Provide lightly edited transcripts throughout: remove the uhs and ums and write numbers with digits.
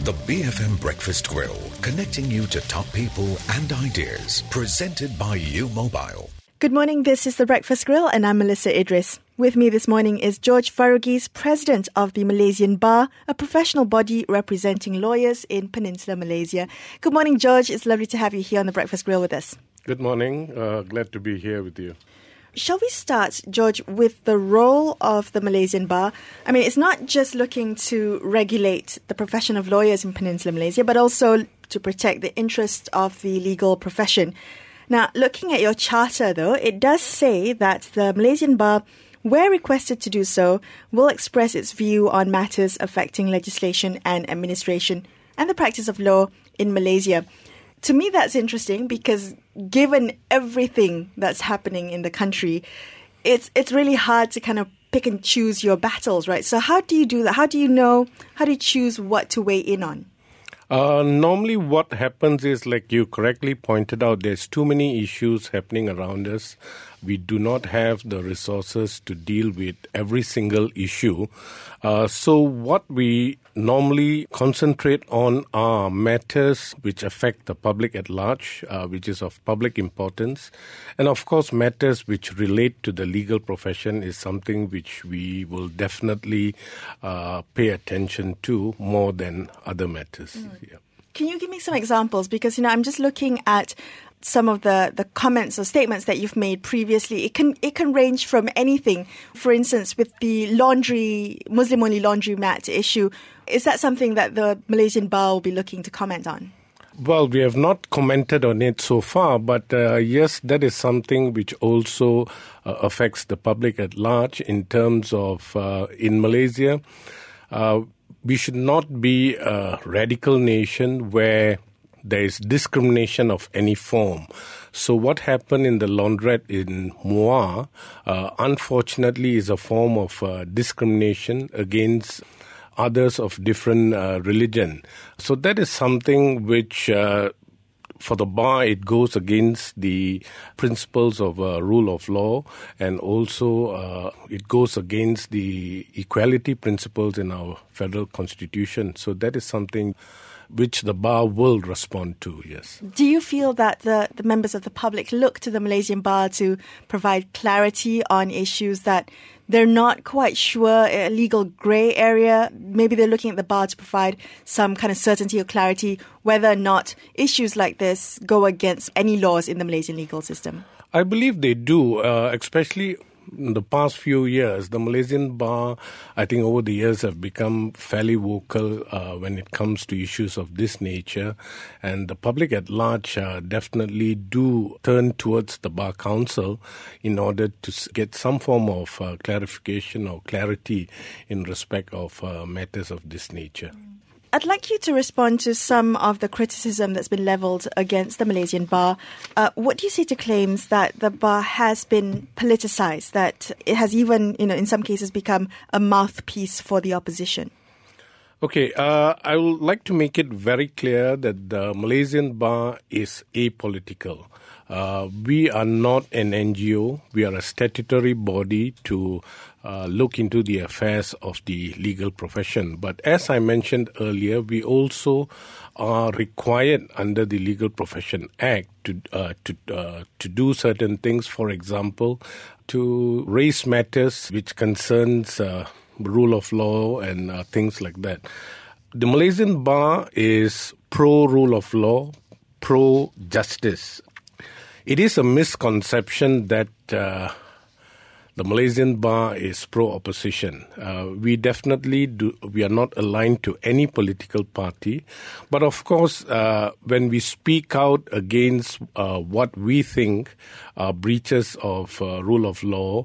The BFM Breakfast Grill, connecting you to top people and ideas. Presented by U Mobile. Good morning, this is The Breakfast Grill and I'm Melissa Idris. With me this morning is George Farugis, President of the Malaysian Bar, a professional body representing lawyers in Peninsular Malaysia. Good morning, George. It's lovely to have you here on The Breakfast Grill with us. Good morning. Glad to be here with you. Shall we start, George, with the role of the Malaysian Bar? I mean, it's not just looking to regulate the profession of lawyers in Peninsular Malaysia, but also to protect the interests of the legal profession. Now, looking at your charter, though, it does say that the Malaysian Bar, where requested to do so, will express its view on matters affecting legislation and administration and the practice of law in Malaysia. To me, that's interesting because given everything that's happening in the country, it's really hard to kind of pick and choose your battles, right? So how do you do that? How do you choose what to weigh in on? Normally what happens is, like you correctly pointed out, there's too many issues happening around us. We do not have the resources to deal with every single issue. So what we normally concentrate on are matters which affect the public at large, which is of public importance. And of course, matters which relate to the legal profession is something which we will definitely pay attention to more than other matters. Yeah. Can you give me some examples? Because, I'm just looking at some of the comments or statements that you've made previously. It can range from anything. For instance, with the Muslim-only laundromat issue, is that something that the Malaysian Bar will be looking to comment on? Well, we have not commented on it so far, but yes, that is something which also affects the public at large in terms of, in Malaysia, we should not be a radical nation where there is discrimination of any form. So what happened in the laundrette in Muar, unfortunately, is a form of discrimination against others of different religion. So that is something which, for the bar, it goes against the principles of rule of law, and also it goes against the equality principles in our federal constitution. So that is something which the bar will respond to, yes. Do you feel that the members of the public look to the Malaysian Bar to provide clarity on issues that they're not quite sure, a legal grey area? Maybe they're looking at the bar to provide some kind of certainty or clarity whether or not issues like this go against any laws in the Malaysian legal system. I believe they do, especially in the past few years. The Malaysian Bar, I think over the years, have become fairly vocal when it comes to issues of this nature. And the public at large definitely do turn towards the Bar Council in order to get some form of clarification or clarity in respect of matters of this nature. I'd like you to respond to some of the criticism that's been levelled against the Malaysian Bar. What do you say to claims that the bar has been politicised, that it has even, in some cases become a mouthpiece for the opposition? Okay, I would like to make it very clear that the Malaysian Bar is apolitical. We are not an NGO. We are a statutory body to look into the affairs of the legal profession. But as I mentioned earlier, we also are required under the Legal Profession Act to do certain things. For example, to raise matters which concerns rule of law and things like that. The Malaysian Bar is pro-rule of law, pro-justice. It is a misconception that the Malaysian Bar is pro-opposition. We definitely we are not aligned to any political party. But of course, when we speak out against what we think are breaches of rule of law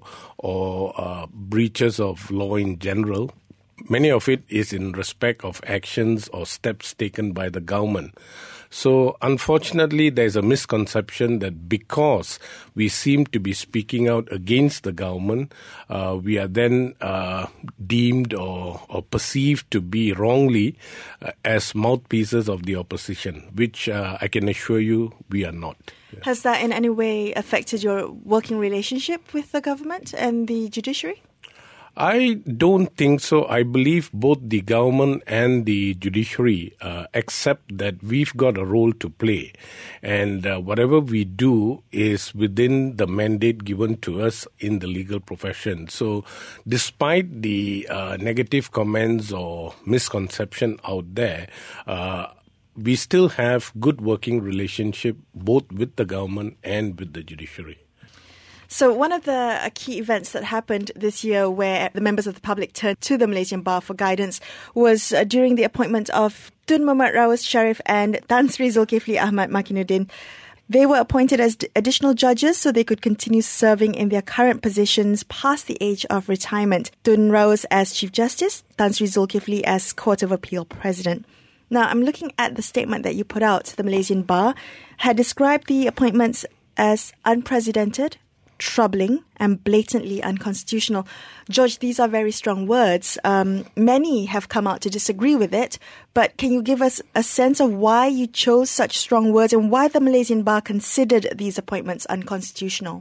or breaches of law in general, many of it is in respect of actions or steps taken by the government. So unfortunately, there's a misconception that because we seem to be speaking out against the government, we are then deemed or perceived to be wrongly as mouthpieces of the opposition, which I can assure you we are not. Has that in any way affected your working relationship with the government and the judiciary? I don't think so. I believe both the government and the judiciary accept that we've got a role to play. And whatever we do is within the mandate given to us in the legal profession. So despite the negative comments or misconception out there, we still have good working relationship both with the government and with the judiciary. So one of the key events that happened this year where the members of the public turned to the Malaysian Bar for guidance was during the appointment of Tun Muhammad Rawes Sharif and Tan Sri Zulkifli Ahmad Makinuddin. They were appointed as additional judges so they could continue serving in their current positions past the age of retirement. Tun Rawes as Chief Justice, Tan Sri Zulkifli as Court of Appeal President. Now, I'm looking at the statement that you put out. The Malaysian Bar had described the appointments as unprecedented, troubling and blatantly unconstitutional. George, these are very strong words. Many have come out to disagree with it, but can you give us a sense of why you chose such strong words and why the Malaysian Bar considered these appointments unconstitutional?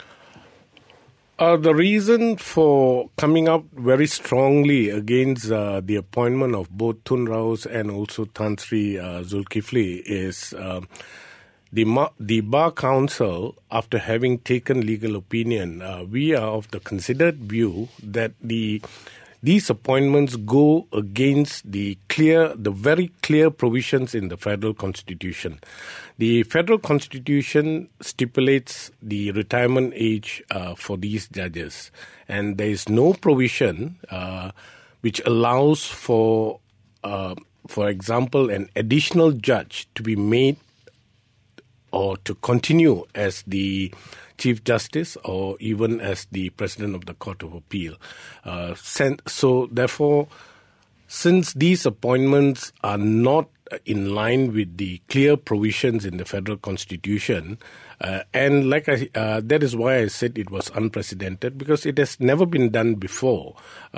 The reason for coming out very strongly against the appointment of both Tun Rawes and also Tan Sri Zulkifli is the Bar Council, after having taken legal opinion, we are of the considered view that these appointments go against the very clear provisions in the Federal Constitution. The Federal Constitution stipulates the retirement age for these judges, and there is no provision which allows for example, an additional judge to be made or to continue as the Chief Justice or even as the President of the Court of Appeal. So therefore, since these appointments are not in line with the clear provisions in the Federal Constitution, and that is why I said it was unprecedented, because it has never been done before.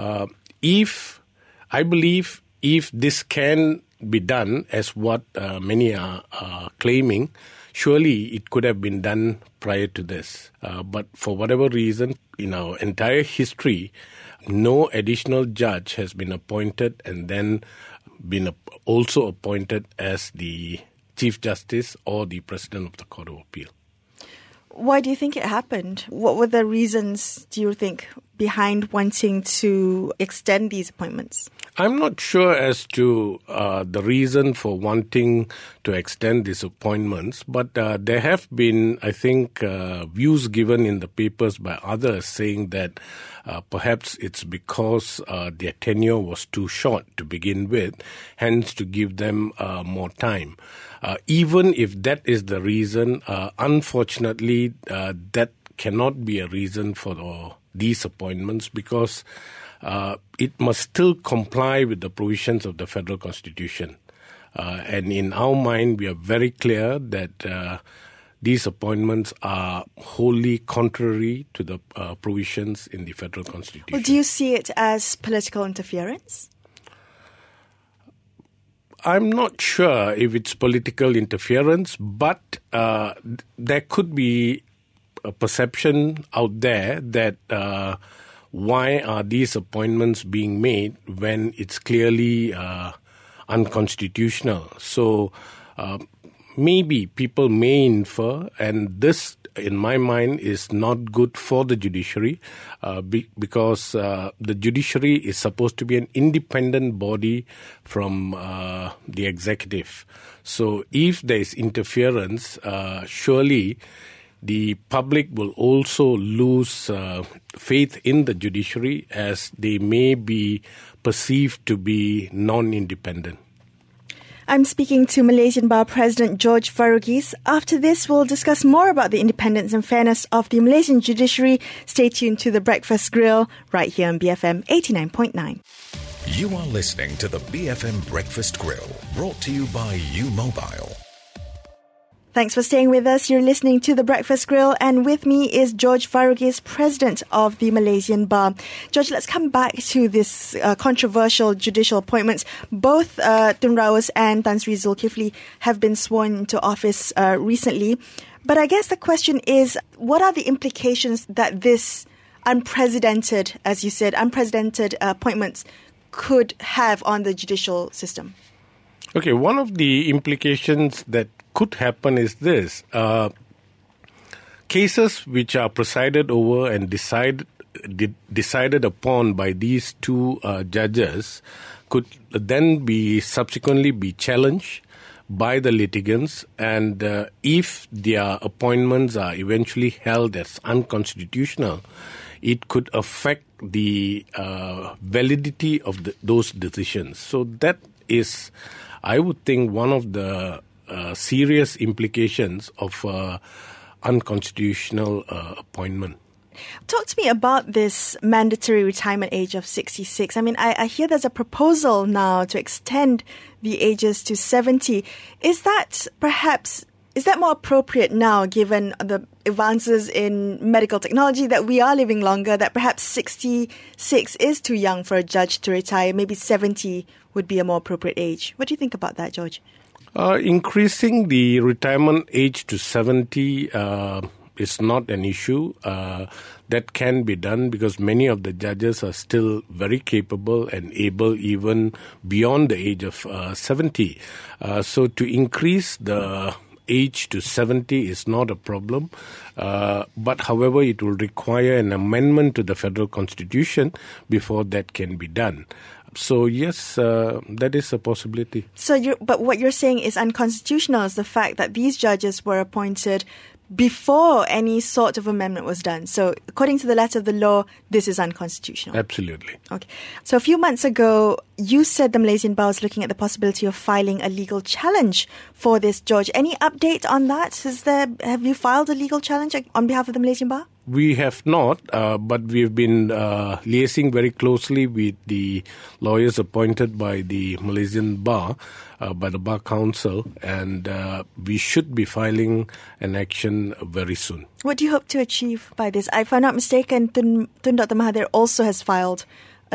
I believe if this can be done as what many are claiming, surely it could have been done prior to this. But for whatever reason, in our entire history, no additional judge has been appointed and then been also appointed as the Chief Justice or the President of the Court of Appeal. Why do you think it happened? What were the reasons, do you think, behind wanting to extend these appointments? I'm not sure as to the reason for wanting to extend these appointments, but there have been, I think, views given in the papers by others saying that perhaps it's because their tenure was too short to begin with, hence to give them more time. Even if that is the reason, unfortunately, that cannot be a reason for these appointments, because it must still comply with the provisions of the Federal Constitution. And in our mind, we are very clear that these appointments are wholly contrary to the provisions in the Federal Constitution. Well, do you see it as political interference? I'm not sure if it's political interference, but there could be a perception out there that why are these appointments being made when it's clearly unconstitutional? So maybe people may infer, and this, in my mind, is not good for the judiciary because the judiciary is supposed to be an independent body from the executive. So if there is interference, surely the public will also lose faith in the judiciary, as they may be perceived to be non-independent. I'm speaking to Malaysian Bar President George Faruqis. After this, we'll discuss more about the independence and fairness of the Malaysian judiciary. Stay tuned to The Breakfast Grill right here on BFM 89.9. You are listening to the BFM Breakfast Grill, brought to you by U Mobile. Thanks for staying with us. You're listening to The Breakfast Grill, and with me is George Faruqis, President of the Malaysian Bar. George, let's come back to this controversial judicial appointments. Both Tun Rawes and Tan Sri Zulkifli have been sworn into office recently. But I guess the question is, what are the implications that this unprecedented, as you said, unprecedented appointments could have on the judicial system? Okay, one of the implications that could happen is this. Cases which are presided over and decided upon by these two judges could then subsequently be challenged by the litigants, and if their appointments are eventually held as unconstitutional, it could affect the validity of those decisions. So that is, I would think, one of the serious implications of unconstitutional appointment. Talk to me about this mandatory retirement age of 66. I mean, I hear there's a proposal now to extend the ages to 70. Is that more appropriate now, given the advances in medical technology, that we are living longer, that perhaps 66 is too young for a judge to retire? Maybe 70 would be a more appropriate age. What do you think about that, George? Increasing the retirement age to 70 is not an issue. That can be done because many of the judges are still very capable and able even beyond the age of 70. So to increase the age to 70 is not a problem. But however, it will require an amendment to the federal constitution before that can be done. So yes, that is a possibility. But what you're saying is unconstitutional is the fact that these judges were appointed before any sort of amendment was done. So according to the letter of the law, this is unconstitutional. Absolutely. Okay. So a few months ago, you said the Malaysian Bar was looking at the possibility of filing a legal challenge for this, George. Any update on that? Have you filed a legal challenge on behalf of the Malaysian Bar? We have not, but we've been liaising very closely with the lawyers appointed by the Malaysian Bar, by the Bar Council, and we should be filing an action very soon. What do you hope to achieve by this? If I'm not mistaken, Tun Dr. Mahathir also has filed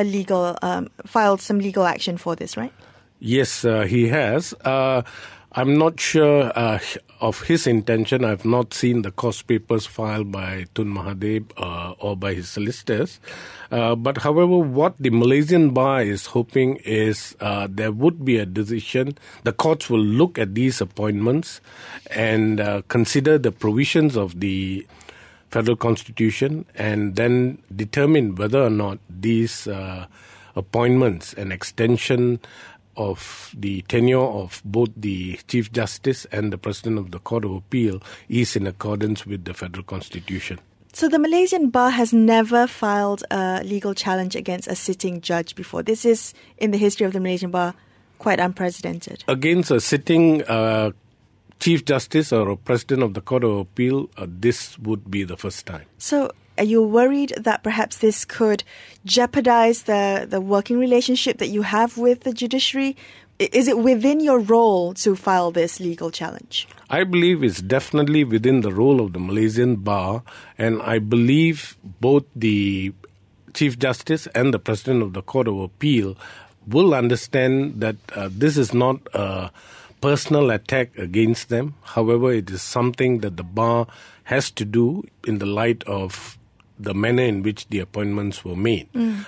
some legal action for this, right? Yes, he has. I'm not sure of his intention. I've not seen the court papers filed by Tun Mahathir or by his solicitors. But however, what the Malaysian Bar is hoping is there would be a decision. The courts will look at these appointments and consider the provisions of the federal constitution and then determine whether or not these appointments, an extension of the tenure of both the Chief Justice and the President of the Court of Appeal is in accordance with the federal constitution. So the Malaysian Bar has never filed a legal challenge against a sitting judge before. This is, in the history of the Malaysian Bar, quite unprecedented. Against a sitting Chief Justice or a President of the Court of Appeal, this would be the first time. So are you worried that perhaps this could jeopardize the working relationship that you have with the judiciary? Is it within your role to file this legal challenge? I believe it's definitely within the role of the Malaysian Bar, and I believe both the Chief Justice and the President of the Court of Appeal will understand that this is not a personal attack against them. However, it is something that the Bar has to do in the light of the manner in which the appointments were made.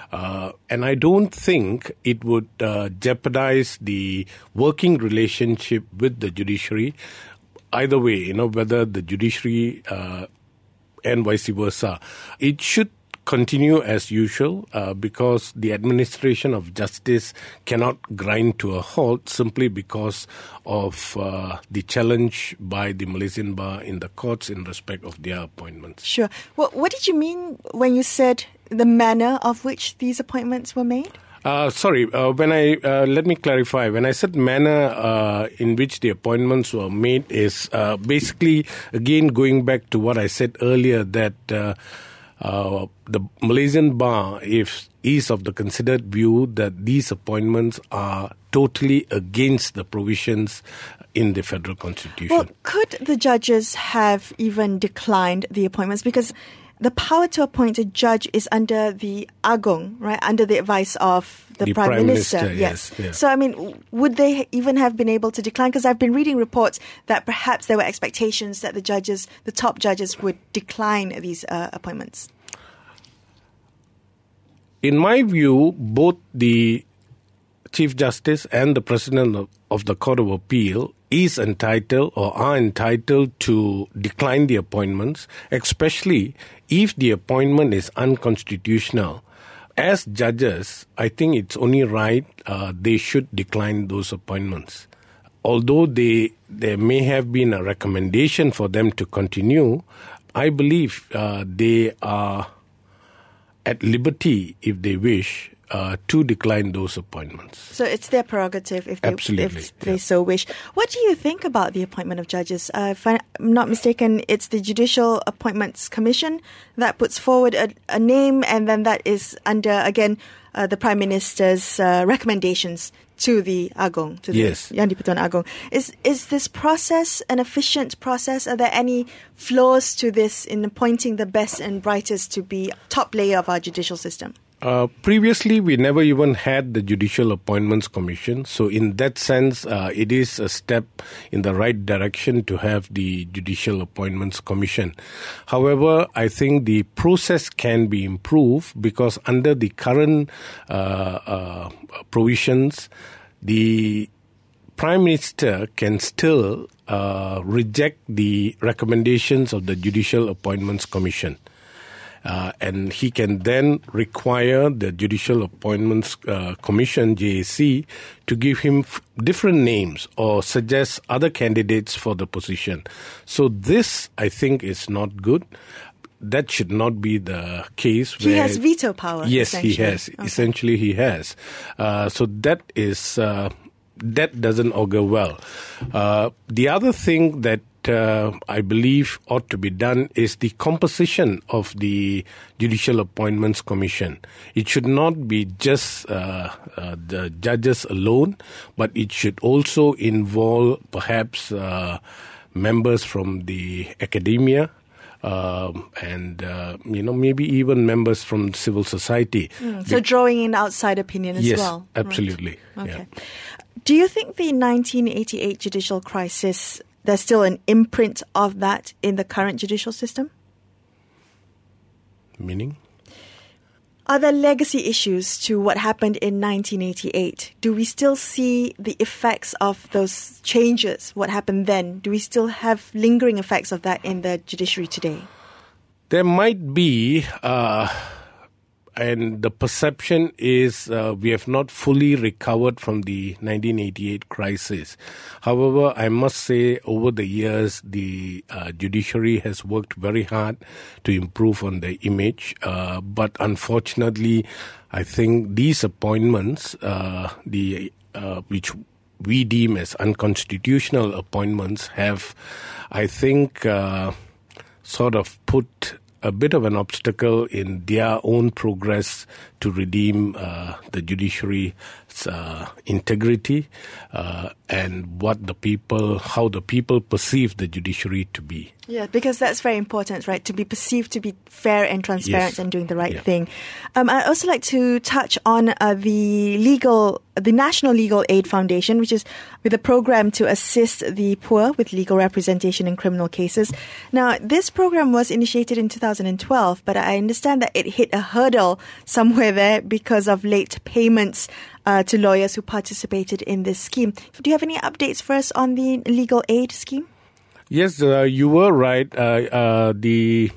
And I don't think it would jeopardize the working relationship with the judiciary. Either way, whether the judiciary and vice versa. It should continue as usual because the administration of justice cannot grind to a halt simply because of the challenge by the Malaysian Bar in the courts in respect of their appointments. Sure. What did you mean when you said the manner of which these appointments were made? Let me clarify. When I said manner in which the appointments were made is basically, again, going back to what I said earlier, that the Malaysian Bar is of the considered view that these appointments are totally against the provisions in the federal constitution. Well, could the judges have even declined the appointments? Because the power to appoint a judge is under the Agong, right? Under the advice of the Prime Minister. Yes. So, I mean, would they even have been able to decline? Because I've been reading reports that perhaps there were expectations that the top judges would decline these appointments. in my view, both the Chief Justice and the President of the Court of Appeal is entitled or are entitled to decline the appointments, especially if the appointment is unconstitutional. As judges, I think it's only right they should decline those appointments. Although there may have been a recommendation for them to continue, I believe they are at liberty, if they wish, to decline those appointments. So it's their prerogative if they so wish. What do you think about the appointment of judges? If I'm not mistaken, it's the Judicial Appointments Commission that puts forward a name, and then that is under, again, the Prime Minister's recommendations to the Agong, to the Yang di-Pertuan Agong. Is this process an efficient process? Are there any flaws to this in appointing the best and brightest to be top layer of our judicial system? Previously, we never even had the Judicial Appointments Commission. So in that sense, it is a step in the right direction to have the Judicial Appointments Commission. However, I think the process can be improved because under the current provisions, the Prime Minister can still reject the recommendations of the Judicial Appointments Commission. And he can then require the Judicial Appointments Commission, JAC, to give him different names or suggest other candidates for the position. So this, I think, is not good. That should not be the case. He has veto power. Yes, he has. Okay. Essentially, he has. So that is that doesn't augur well. The other thing that I believe ought to be done is the composition of the Judicial Appointments Commission. It should not be just the judges alone, but it should also involve perhaps members from the academia, and maybe even members from civil society. So drawing in outside opinion as well. Yes, absolutely. Right. Okay. Yeah. Do you think the 1988 judicial crisis, there's still an imprint of that in the current judicial system? Meaning? Are there legacy issues to what happened in 1988? Do we still see the effects of those changes, what happened then? Do we still have lingering effects of that in the judiciary today? There might be, and the perception is we have not fully recovered from the 1988 crisis. However, I must say over the years, the judiciary has worked very hard to improve on the image. But unfortunately, I think these appointments, which we deem as unconstitutional appointments, have, I think, sort of put a bit of an obstacle in their own progress to redeem the judiciary's integrity and how the people perceive the judiciary to be. Yeah, because that's very important, right? To be perceived to be fair and transparent and doing the right thing. I'd also like to touch on the National Legal Aid Foundation, which is with a program to assist the poor with legal representation in criminal cases. Now, this program was initiated in 2012, but I understand that it hit a hurdle somewhere there because of late payments to lawyers who participated in this scheme. Do you have any updates for us on the legal aid scheme? Yes, you were right. The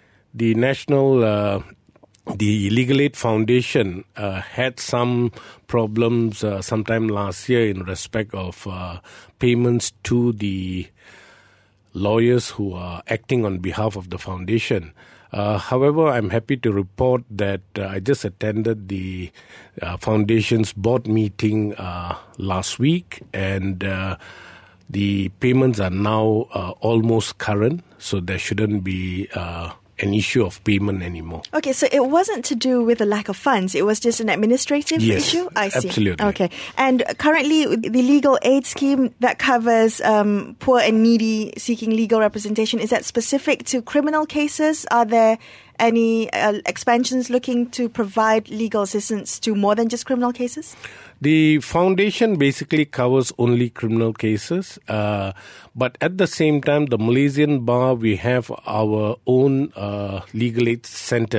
National the Legal Aid Foundation had some problems sometime last year in respect of payments to the lawyers who are acting on behalf of the foundation. However, I'm happy to report that I just attended the foundation's board meeting last week, and the payments are now almost current, so there shouldn't be an issue of payment anymore. Okay, so it wasn't to do with a lack of funds. It was just an administrative issue? I see. Absolutely. Okay. And currently, the legal aid scheme that covers poor and needy seeking legal representation, is that specific to criminal cases? Are there any expansions looking to provide legal assistance to more than just criminal cases? The foundation basically covers only criminal cases, but at the same time, the Malaysian Bar, we have our own legal aid centers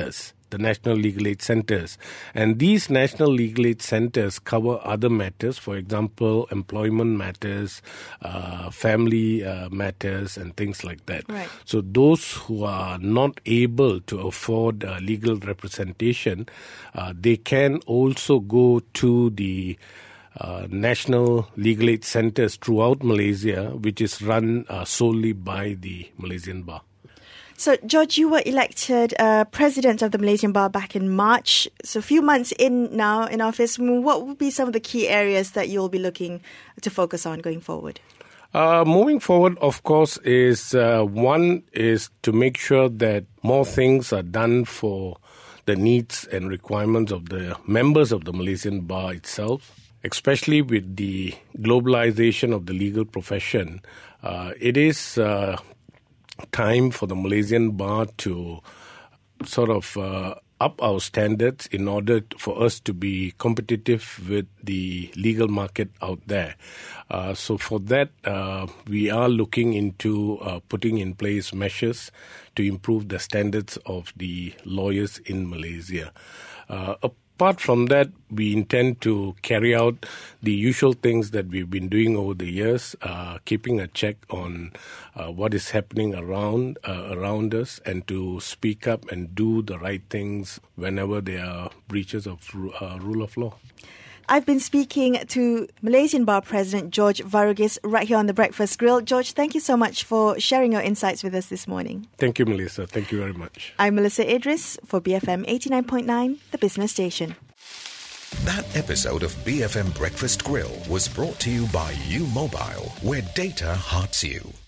the National Legal Aid Centres. And these National Legal Aid Centres cover other matters, for example, employment matters, family matters, and things like that. Right. So those who are not able to afford legal representation, they can also go to the National Legal Aid Centres throughout Malaysia, which is run solely by the Malaysian Bar. So, George, you were elected president of the Malaysian Bar back in March. So, a few months in now in office, what would be some of the key areas that you'll be looking to focus on going forward? Moving forward, of course, is one is to make sure that more things are done for the needs and requirements of the members of the Malaysian Bar itself. Especially with the globalization of the legal profession, it is time for the Malaysian Bar to sort of up our standards in order for us to be competitive with the legal market out there. So for that, we are looking into putting in place measures to improve the standards of the lawyers in Malaysia. Apart from that, we intend to carry out the usual things that we've been doing over the years, keeping a check on what is happening around us, and to speak up and do the right things whenever there are breaches of rule of law. I've been speaking to Malaysian Bar President George Varugis right here on The Breakfast Grill. George, thank you so much for sharing your insights with us this morning. Thank you, Melissa. Thank you very much. I'm Melissa Idris for BFM 89.9, the business station. That episode of BFM Breakfast Grill was brought to you by U Mobile, where data hearts you.